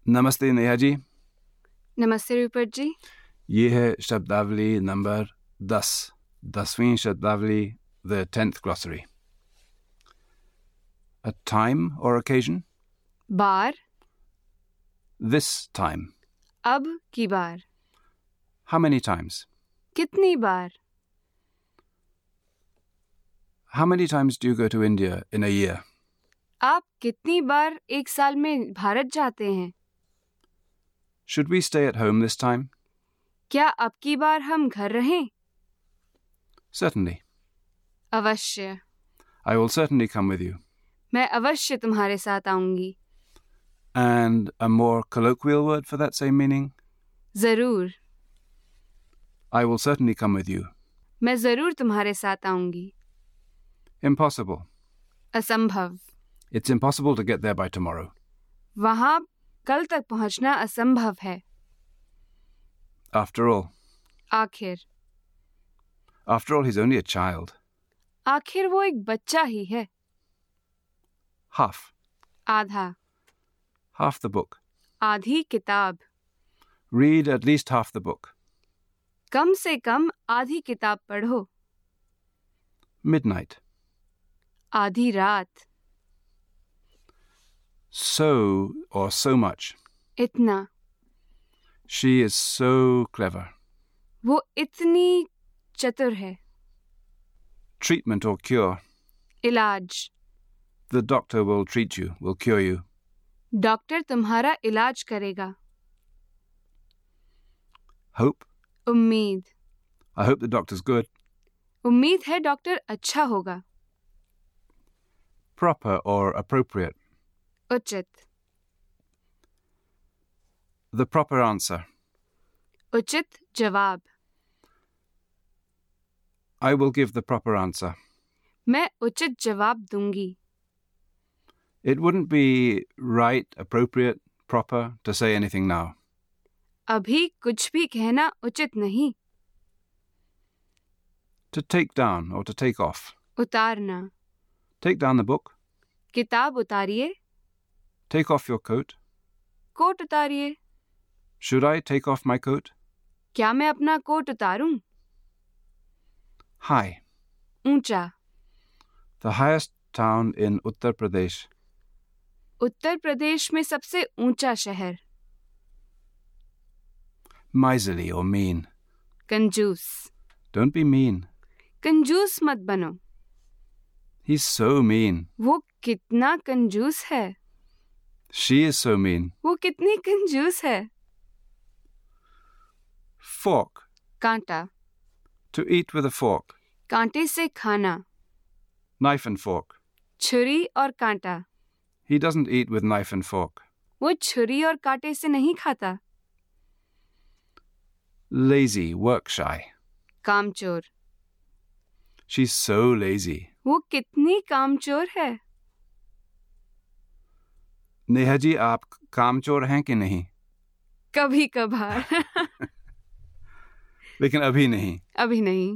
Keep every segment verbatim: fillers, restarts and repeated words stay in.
नमस्ते नेहा जी। नमस्ते रूपट जी। ये है शब्दावली नंबर दस, दसवीं शब्दावली, the tenth glossary. A time or occasion? Bar, This time. अब की बार, How many times? कितनी बार, How many times do you go to India in a year? आप कितनी बार एक साल में भारत जाते हैं? Should we stay at home this time? क्या अब की बार हम घर रहें? Certainly. अवश्य, I will certainly come with you. मैं अवश्य तुम्हारे साथ आऊंगी. And a more colloquial word for that same meaning? जरूर, I will certainly come with you. मैं जरूर तुम्हारे साथ आऊंगी. Impossible. असंभव, It's impossible to get there by tomorrow. वहां कल तक पहुंचना असंभव है. After all. आखिर, After all, he's only a child. आखिर वो एक बच्चा ही है. Half. आधा, Half the book. आधी किताब, Read at least half the book. कम से कम आधी किताब पढ़ो. Midnight. आधी रात, So or so much. इतना, She is so clever. वो इतनी चतुर है. Treatment or cure. इलाज, The doctor will treat you, will cure you. Doctor तुम्हारा इलाज करेगा. Hope. उम्मीद, I hope the doctor's good. उम्मीद है डॉक्टर अच्छा होगा. Proper or appropriate. उचित, The proper answer. उचित जवाब. I will give the proper answer. मैं उचित जवाब दूंगी. It wouldn't be right, appropriate, proper to say anything now. अभी कुछ भी कहना उचित नहीं. To take down or to take off. उतारना, Take down the book. किताब उतारिए. Take off your coat. Coat उतारिए. Should I take off my coat? क्या मैं अपना कोट उतारूं? High. ऊंचा, The highest town in Uttar Pradesh. Uttar Pradesh में सबसे ऊंचा शहर. Miserly or mean. कंजूस, Don't be mean. कंजूस मत बनो. He's so mean. वो कितना कंजूस है. She is so mean. वो कितनी कंजूस है. Fork. कांटा, To eat with a fork. कांटे से खाना. Knife and fork. छुरी और कांटा. He doesn't eat with knife and fork. वो छुरी और कांटे से नहीं खाता. Lazy, work shy. कामचोर, She's so lazy. वो कितनी कामचोर है. नेहा जी, आप कामचोर हैं कि नहीं? कभी कभार. लेकिन अभी नहीं. अभी नहीं.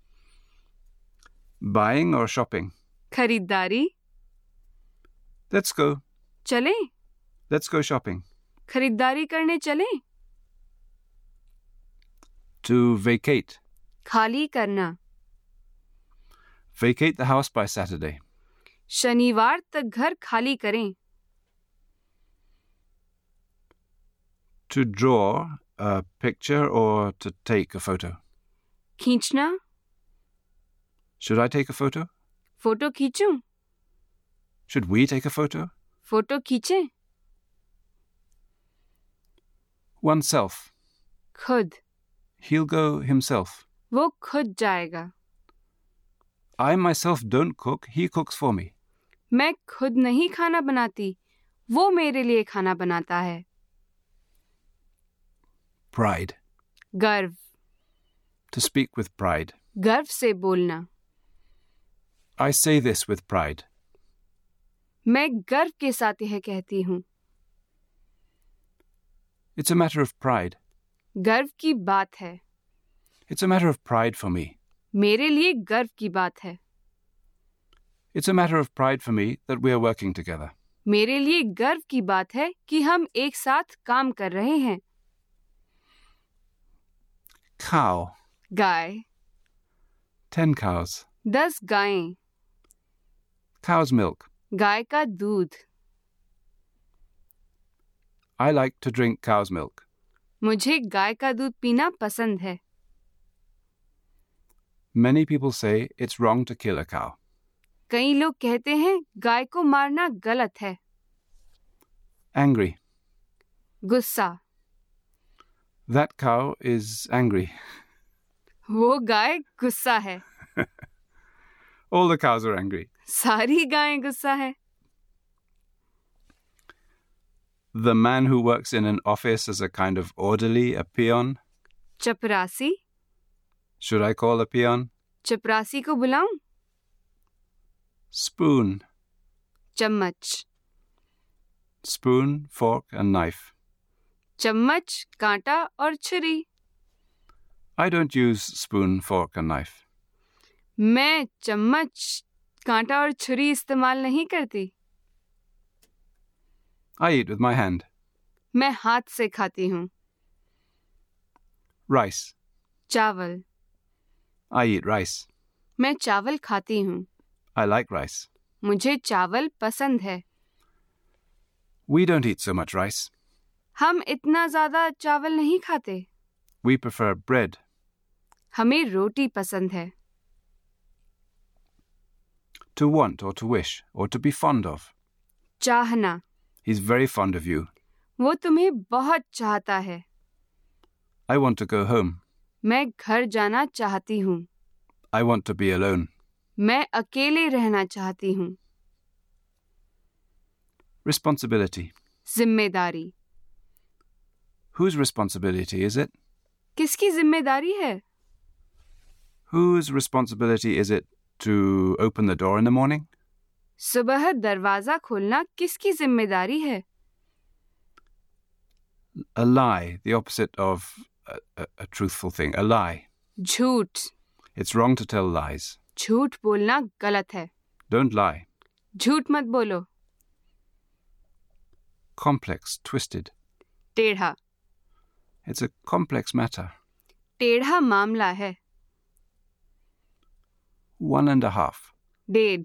Buying or shopping? खरीदारी, Let's go. चलें. Let's go shopping. खरीदारी करने चलें. To vacate. खाली करना, Vacate the house by Saturday. शनिवार तक घर खाली करें. To draw a picture or to take a photo? खींचना, Should I take a photo? Photo खींचूं. Should we take a photo? Photo खींचें. Oneself. खुद, He'll go himself. वो खुद जाएगा. I myself don't cook. He cooks for me. मैं खुद नहीं खाना बनाती, वो मेरे लिए खाना बनाता है. Pride. गर्व, To speak with pride. गर्व से बोलना. I say this with pride. मैं गर्व के साथ यह कहती हूँ. It's a matter of pride. गर्व की बात है. It's a matter of pride for me. मेरे लिए गर्व की बात है. It's a matter of pride for me that we are working together. मेरे लिए गर्व की बात है कि हम एक साथ काम कर रहे हैं. Cow. गाय. Ten cows. दस गायें. Cow's milk. गाय का दूध. I like to drink cow's milk. मुझे गाय का दूध पीना पसंद है. Many people say it's wrong to kill a cow. कई लोग कहते हैं गाय को मारना गलत है. Angry. गुस्सा. That cow is angry. वो गाय गुस्सा है. All the cows are angry. सारी गायें गुस्सा है. The man who works in an office as a kind of orderly, a peon. चपरासी. Should I call a peon? चपरासी को बुलाऊं? Spoon. चम्मच. Spoon, fork and knife. चम्मच, कांटा और छुरी. I don't use spoon, fork and knife. मैं चम्मच, कांटा और छुरी इस्तेमाल नहीं करती. I eat with my hand. मैं हाथ से खाती हूँ. Rice. चावल. I eat rice. मैं चावल खाती हूँ. I like rice. मुझे चावल पसंद है. We don't eat so much rice. हम इतना ज़्यादा चावल नहीं खाते. We prefer bread. हमें रोटी पसंद है. To want or to wish or to be fond of. चाहना. He's very fond of you. वो तुम्हें बहुत चाहता है. I want to go home. मैं घर जाना चाहती हूँ. I want to be alone. मैं अकेले रहना चाहती हूँ. Responsibility. जिम्मेदारी. Whose responsibility is it? किसकी जिम्मेदारी है? Whose responsibility is it to open the door in the morning? सुबह दरवाजा खोलना किसकी जिम्मेदारी है? A lie, the opposite of a, a, a truthful thing. A lie. झूठ. It's wrong to tell lies. झूठ बोलना गलत है. Don't lie. झूठ मत बोलो. Complex, twisted. टेढ़ा. It's a complex matter. टेढ़ा मामला है. One and a half. डेढ़.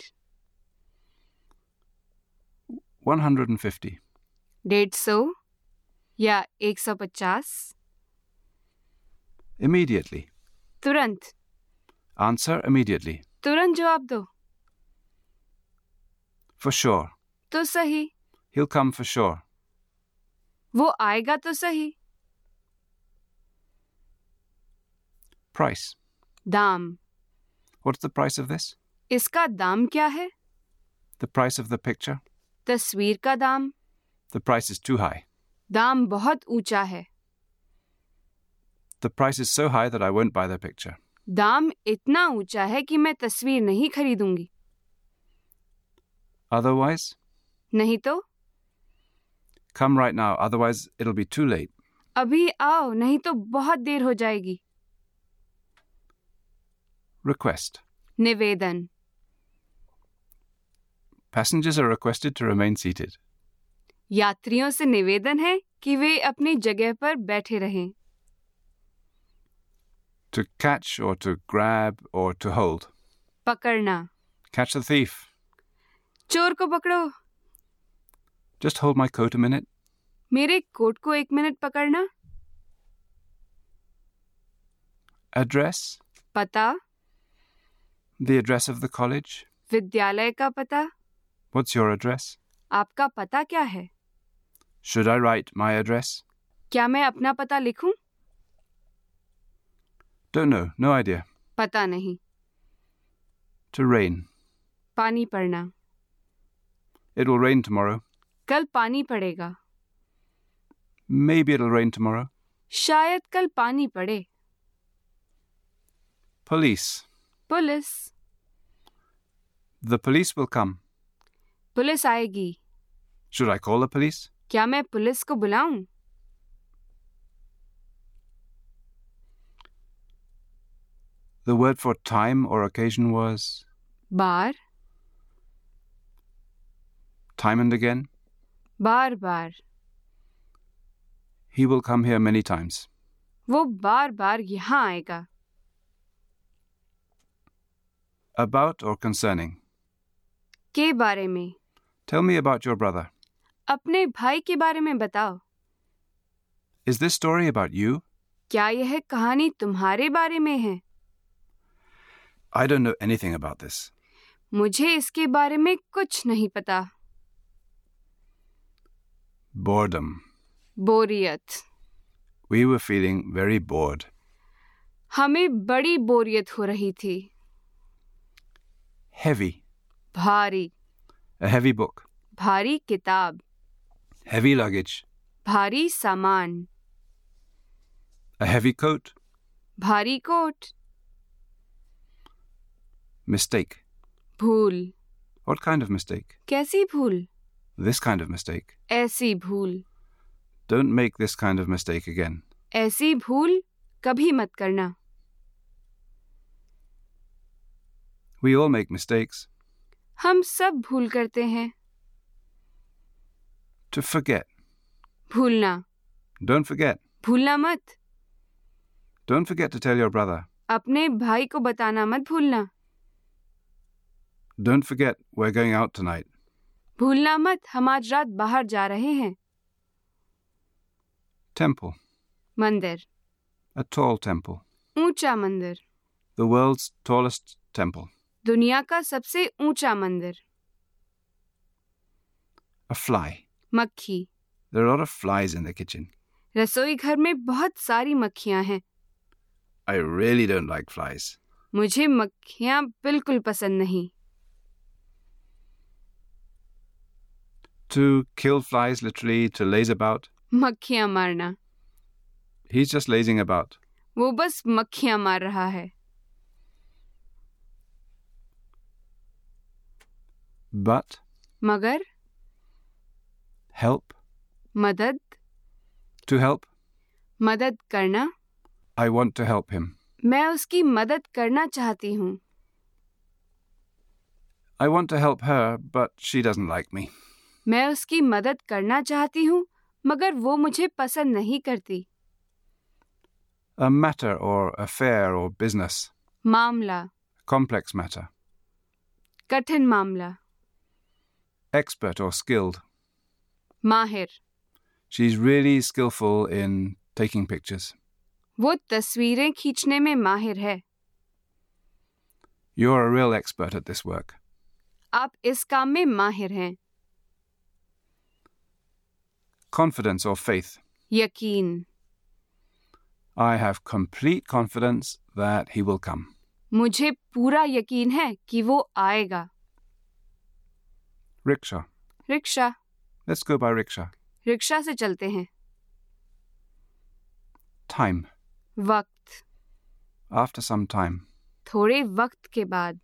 One hundred and fifty. डेढ़ सौ या एक सौ पचास. Immediately. तुरंत. Answer immediately. तुरंत जवाब दो. For sure. तो सही. He'll come for sure. वो आएगा तो सही. Price. दाम. What's the price of this? इसका दाम क्या है? The price of the picture? तस्वीर का दाम. The price is too high. दाम बहुत ऊंचा है. The price is so high that I won't buy the picture. दाम इतना ऊंचा है कि मैं तस्वीर नहीं खरीदूंगी. Otherwise? नहीं तो? Come right now, otherwise it'll be too late. अभी आओ, नहीं तो बहुत देर हो जाएगी. Request. निवेदन. Passengers are requested to remain seated. यात्रियों से निवेदन है कि वे अपनी जगह पर बैठे रहें. To catch or to grab or to hold. पकड़ना. Catch the thief. चोर को पकड़ो. Just hold my coat a minute. मेरे कोट को एक मिनट पकड़ना. Address. पता. The address of the college. विद्यालय का पता. What's your address? आपका पता क्या है? Should I write my address? क्या मैं अपना पता लिखूं? Don't know, no idea. पता नहीं. To rain. पानी पड़ना. It will rain tomorrow. कल पानी पड़ेगा. Maybe it'll rain tomorrow. शायद कल पानी पड़े. Police. Police. The police will come. Police आएगी. Should I call the police? क्या मैं पुलिस को बुलाऊं? The word for time or occasion was? Bar. Time and again. Bar bar. He will come here many times. वो बार बार यहाँ आएगा. About or concerning? के बारे में. Tell me about your brother. अपने भाई के बारे में बताओ. Is this story about you? क्या यह कहानी तुम्हारे बारे में है? I don't know anything about this. मुझे इसके बारे में कुछ नहीं पता. Boredom. बोरियत. We were feeling very bored. हमें बड़ी बोरियत हो रही थी. Heavy. भारी. A heavy book. भारी किताब. Heavy luggage. भारी सामान. A heavy coat. भारी कोट. Mistake. भूल. What kind of mistake? कैसी भूल? This kind of mistake. ऐसी भूल. Don't make this kind of mistake again. ऐसी भूल कभी मत करना. We all make mistakes. हम सब भूल करते हैं. To forget. भूलना. Don't forget. भूलना मत. Don't forget to tell your brother. अपने भाई को बताना मत भूलना. Don't forget we're going out tonight. भूलना मत हम आज रात बाहर जा रहे हैं. Temple. मंदिर. A tall temple. ऊंचा मंदिर. The world's tallest temple. दुनिया का सबसे ऊंचा मंदिर. A fly. मक्खी. There are a lot of flies in the kitchen. रसोई घर में बहुत सारी मक्खियां हैं. I really don't like flies. मुझे मक्खियां बिल्कुल पसंद नहीं. To kill flies, literally, to laze about. मक्खियां मारना. He's just lazing about. वो बस मक्खियां मार रहा है. But. मगर. Help. मदद. To help. मदद करना. I want to help him. मैं उसकी मदद करना चाहती हूँ. I want to help her, but she doesn't like me. मैं उसकी मदद करना चाहती हूँ मगर वो मुझे पसंद नहीं करती. A matter or affair or business. मामला. Complex matter. कठिन मामला. Expert or skilled. माहिर. She's really skillful in taking pictures. वो तस्वीरें खींचने में माहिर है. You're a real expert at this work. आप इस काम में माहिर हैं. Confidence or faith. यकीन. I have complete confidence that he will come. मुझे पूरा यकीन है कि वो आएगा. Rickshaw. Rickshaw. Let's go by rickshaw. Rickshaw से चलते हैं. Time. वक्त. After some time. थोड़े वक्त के बाद.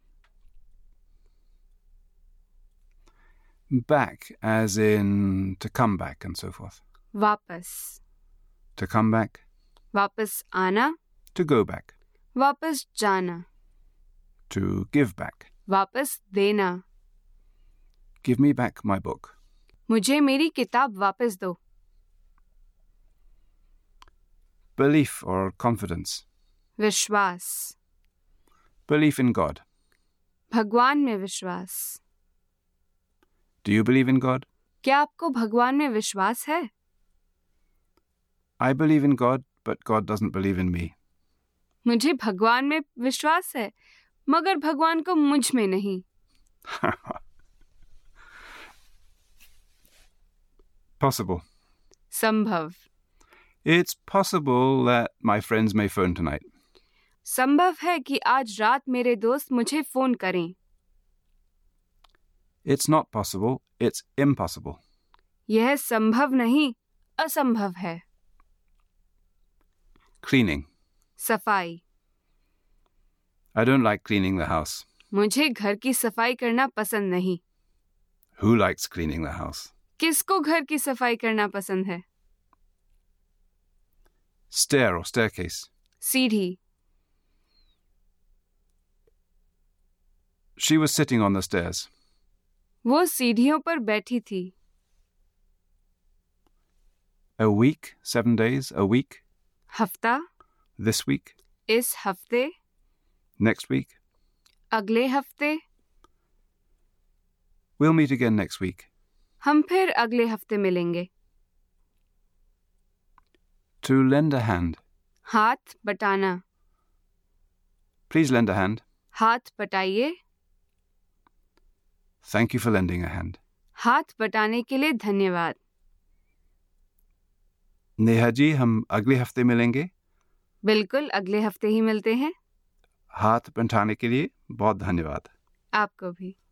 Back, as in to come back and so forth. वापस. To come back. वापस आना. To go back. वापस जाना. To give back. वापस देना. Give me back my book. मुझे मेरी किताब वापस दो. Belief or confidence. विश्वास. Belief in God. भगवान में विश्वास. Do you believe in God? क्या आपको भगवान में विश्वास है? I believe in God, but God doesn't believe in me. मुझे भगवान में विश्वास है मगर भगवान को मुझ में नहीं. Possible. संभव. It's possible that my friends may phone tonight. संभव है कि आज रात मेरे दोस्त मुझे फोन करें. It's not possible, it's impossible. यह संभव नहीं, असंभव है. Cleaning. सफाई. I don't like cleaning the house. मुझे घर की सफाई करना पसंद नहीं. Who likes cleaning the house? किसको घर की सफाई करना पसंद है? Stair or staircase. सीढ़ी. She was sitting on the stairs. वो सीढ़ियों पर बैठी थी. A week, seven days, a week. हफ्ता, This week, इस हफ्ते, next week. अगले हफ्ते, We'll meet again next week. हम फिर अगले हफ्ते मिलेंगे. To lend a hand. हाथ बटाना, Please lend a hand. हाथ बटाइए. Thank you for lending a hand. हाथ बटाने के लिए धन्यवाद. नेहा जी, हम अगले हफ्ते मिलेंगे. बिल्कुल अगले हफ्ते ही मिलते हैं. हाथ बंटाने के लिए बहुत धन्यवाद. आपको भी.